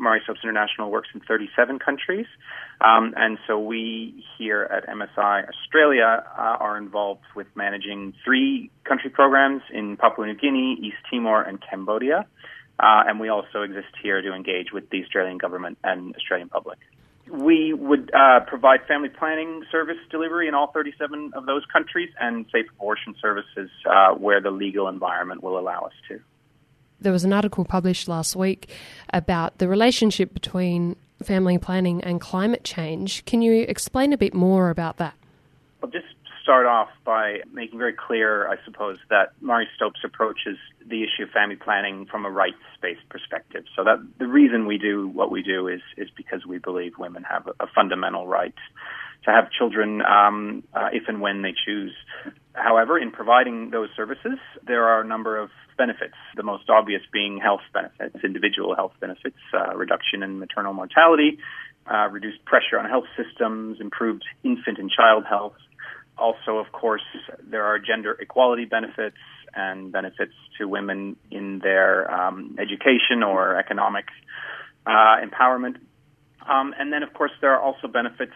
Marie Stopes International works in 37 countries. And so we here at MSI Australia are involved with managing 3 country programs in Papua New Guinea, East Timor, and Cambodia. And we also exist here to engage with the Australian government and Australian public. We would provide family planning service delivery in all 37 of those countries and safe abortion services where the legal environment will allow us to. There was an article published last week about the relationship between family planning and climate change. Can you explain a bit more about that? I'll just start off by making very clear, I suppose, that Marie Stopes approaches the issue of family planning from a rights-based perspective. So that the reason we do what we do is because we believe women have a fundamental right to have children if and when they choose. However, in providing those services, there are a number of benefits, the most obvious being health benefits, individual health benefits, reduction in maternal mortality, reduced pressure on health systems, improved infant and child health. Also, of course, there are gender equality benefits and benefits to women in their education or economic empowerment. And then, of course, there are also benefits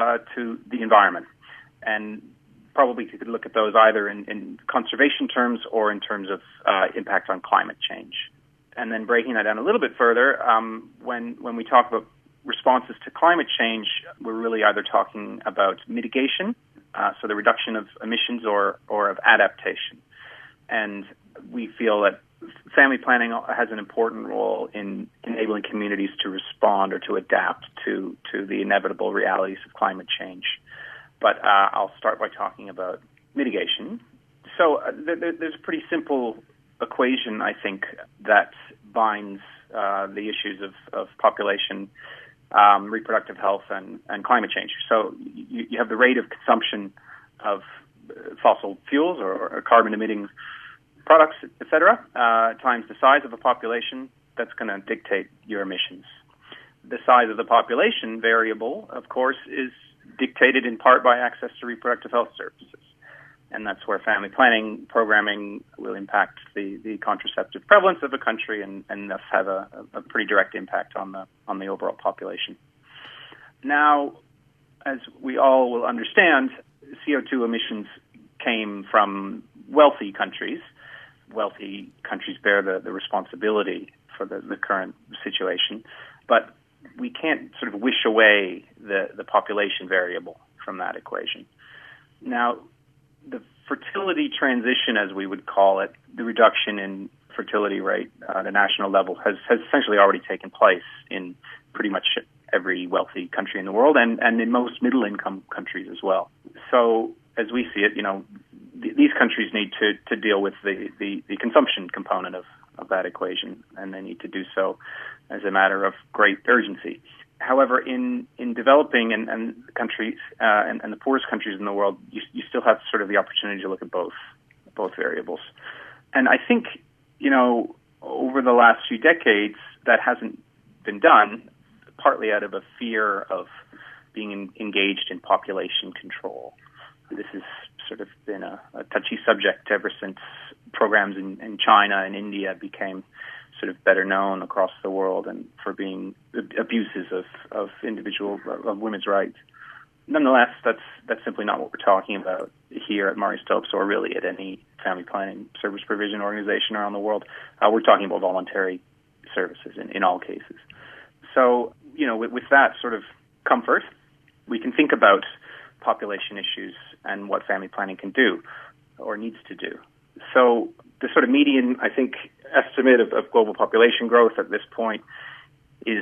to the environment. And probably you could look at those either in conservation terms or in terms of impact on climate change. And then breaking that down a little bit further, when we talk about responses to climate change, we're really either talking about mitigation, so the reduction of emissions, or of adaptation. And we feel that family planning has an important role in enabling communities to respond or to adapt to the inevitable realities of climate change. But I'll start by talking about mitigation. So there's a pretty simple equation, I think, that binds the issues of population, reproductive health, and climate change. So you have the rate of consumption of fossil fuels or carbon-emitting products, etc., times the size of a population. That's going to dictate your emissions. The size of the population variable, of course, is dictated in part by access to reproductive health services. And that's where family planning programming will impact the contraceptive prevalence of a country and thus have a pretty direct impact on the overall population. Now, as we all will understand, CO2 emissions came from wealthy countries. Wealthy countries bear the responsibility for the current situation. But we can't sort of wish away the population variable from that equation. Now, the fertility transition, as we would call it, the reduction in fertility rate at a national level has essentially already taken place in pretty much every wealthy country in the world and in most middle-income countries as well. So as we see it, these countries need to deal with the consumption component of that equation, and they need to do so as a matter of great urgency. However, in developing and countries and the poorest countries in the world, you still have sort of the opportunity to look at both variables. And I think, over the last few decades, that hasn't been done, partly out of a fear of being engaged in population control. This has sort of been a touchy subject ever since programs in China and India became sort of better known across the world and for being abuses of women's rights. Nonetheless, that's simply not what we're talking about here at Marie Stopes or really at any family planning service provision organization around the world. We're talking about voluntary services in all cases. So, with that sort of comfort, we can think about population issues and what family planning can do or needs to do. So the sort of median, I think, estimate of global population growth at this point is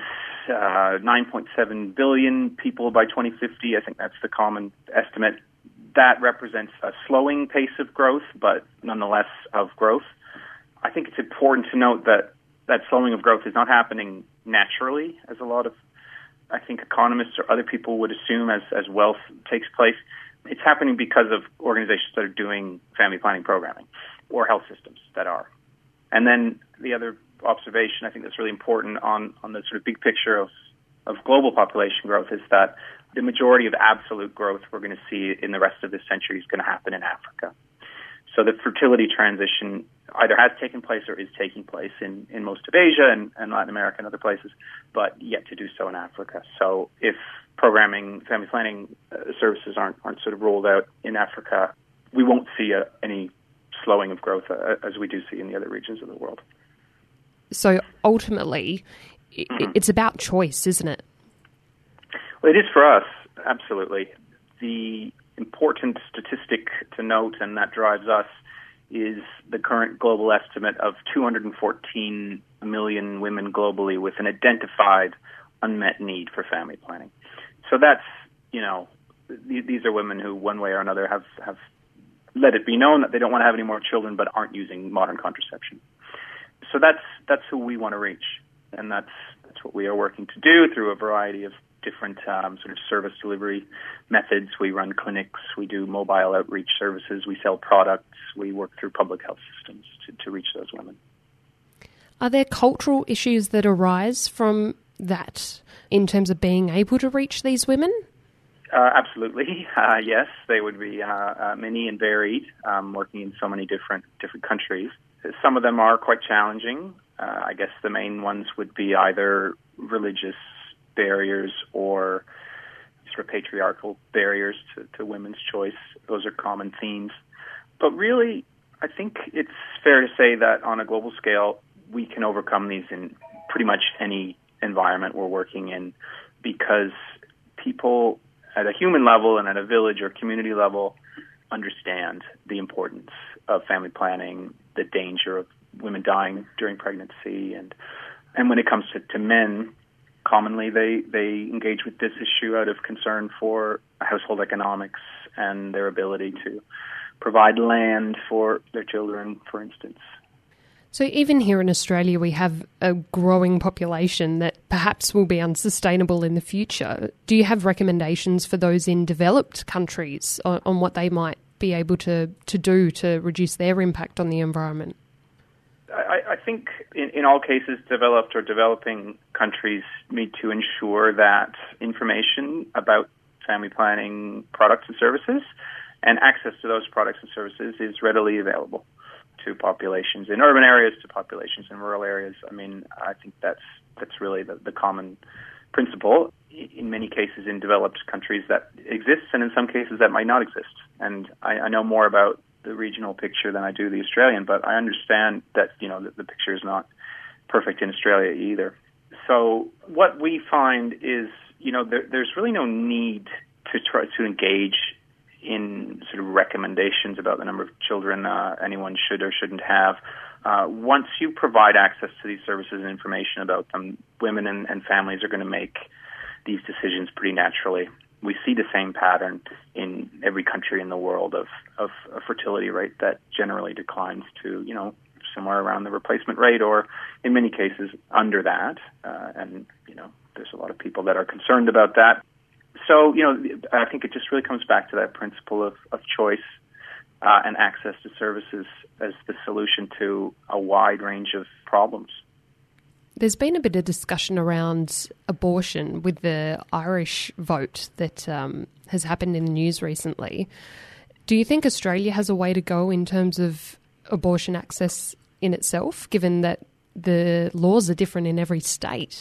9.7 billion people by 2050. I think that's the common estimate. That represents a slowing pace of growth, but nonetheless of growth. I think it's important to note that slowing of growth is not happening naturally, as a lot of, I think, economists or other people would assume as wealth takes place. It's happening because of organizations that are doing family planning programming or health systems that are. And then the other observation I think that's really important on the sort of big picture of global population growth is that the majority of absolute growth we're going to see in the rest of this century is going to happen in Africa. So the fertility transition either has taken place or is taking place in most of Asia and Latin America and other places, but yet to do so in Africa. So if family planning services aren't sort of rolled out in Africa, we won't see any slowing of growth as we do see in the other regions of the world. So ultimately, it's about choice, isn't it? Well, it is for us, absolutely. The important statistic to note, and that drives us, is the current global estimate of 214 million women globally with an identified unmet need for family planning. So that's, these are women who, one way or another, have let it be known that they don't want to have any more children but aren't using modern contraception. So that's who we want to reach, and that's what we are working to do through a variety of different sort of service delivery methods. We run clinics, we do mobile outreach services, we sell products, we work through public health systems to reach those women. Are there cultural issues that arise from that in terms of being able to reach these women? Absolutely. Yes, they would be many and varied, working in so many different countries. Some of them are quite challenging. I guess the main ones would be either religious barriers or sort of patriarchal barriers to women's choice. Those are common themes. But really, I think it's fair to say that on a global scale, we can overcome these in pretty much any environment we're working in, because people at a human level and at a village or community level understand the importance of family planning, the danger of women dying during pregnancy, and when it comes to men, commonly they engage with this issue out of concern for household economics and their ability to provide land for their children, for instance. So even here in Australia, we have a growing population that perhaps will be unsustainable in the future. Do you have recommendations for those in developed countries on what they might be able to do to reduce their impact on the environment? I think in all cases, developed or developing countries need to ensure that information about family planning products and services and access to those products and services is readily available to populations in urban areas, to populations in rural areas. I mean, I think that's really the common principle. In many cases in developed countries that exists, and in some cases that might not exist. And I know more about the regional picture than I do the Australian, but I understand that, the picture is not perfect in Australia either. So what we find is, there's really no need to try to engage in sort of recommendations about the number of children anyone should or shouldn't have. Once you provide access to these services and information about them, women and families are going to make these decisions pretty naturally. We see the same pattern in every country in the world of a fertility rate that generally declines to, somewhere around the replacement rate, or in many cases under that. And there's a lot of people that are concerned about that. So, I think it just really comes back to that principle of choice and access to services as the solution to a wide range of problems. There's been a bit of discussion around abortion with the Irish vote that has happened in the news recently. Do you think Australia has a way to go in terms of abortion access in itself, given that the laws are different in every state?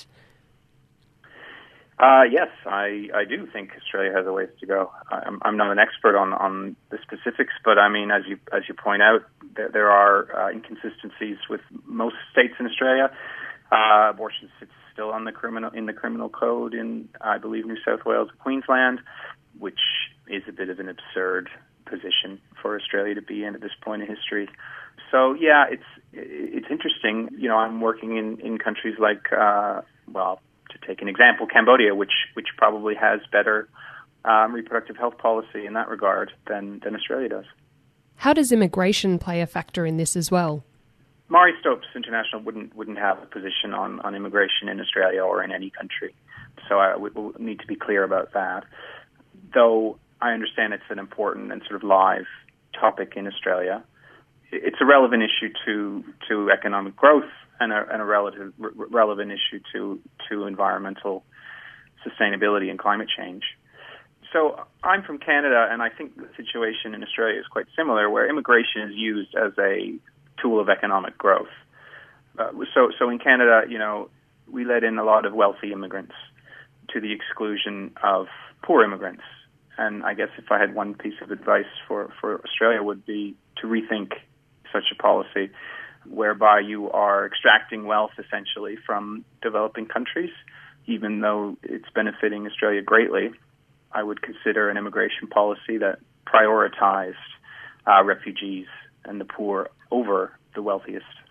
Yes, I do think Australia has a ways to go. I'm not an expert on the specifics, but I mean, as you point out, there are inconsistencies with most states in Australia. Abortion sits still in the criminal code in, I believe, New South Wales and Queensland, which is a bit of an absurd position for Australia to be in at this point in history. So yeah, it's interesting. I'm working in countries like, to take an example, Cambodia, which probably has better reproductive health policy in that regard than Australia does. How does immigration play a factor in this as well? Marie Stopes International wouldn't have a position on immigration in Australia or in any country, so we need to be clear about that. Though I understand it's an important and sort of live topic in Australia, it's a relevant issue to economic growth and a relevant issue to environmental sustainability and climate change. So I'm from Canada, and I think the situation in Australia is quite similar, where immigration is used as a tool of economic growth. So in Canada, we let in a lot of wealthy immigrants to the exclusion of poor immigrants. And I guess if I had one piece of advice for Australia would be to rethink such a policy whereby you are extracting wealth essentially from developing countries, even though it's benefiting Australia greatly. I would consider an immigration policy that prioritized refugees and the poor over the wealthiest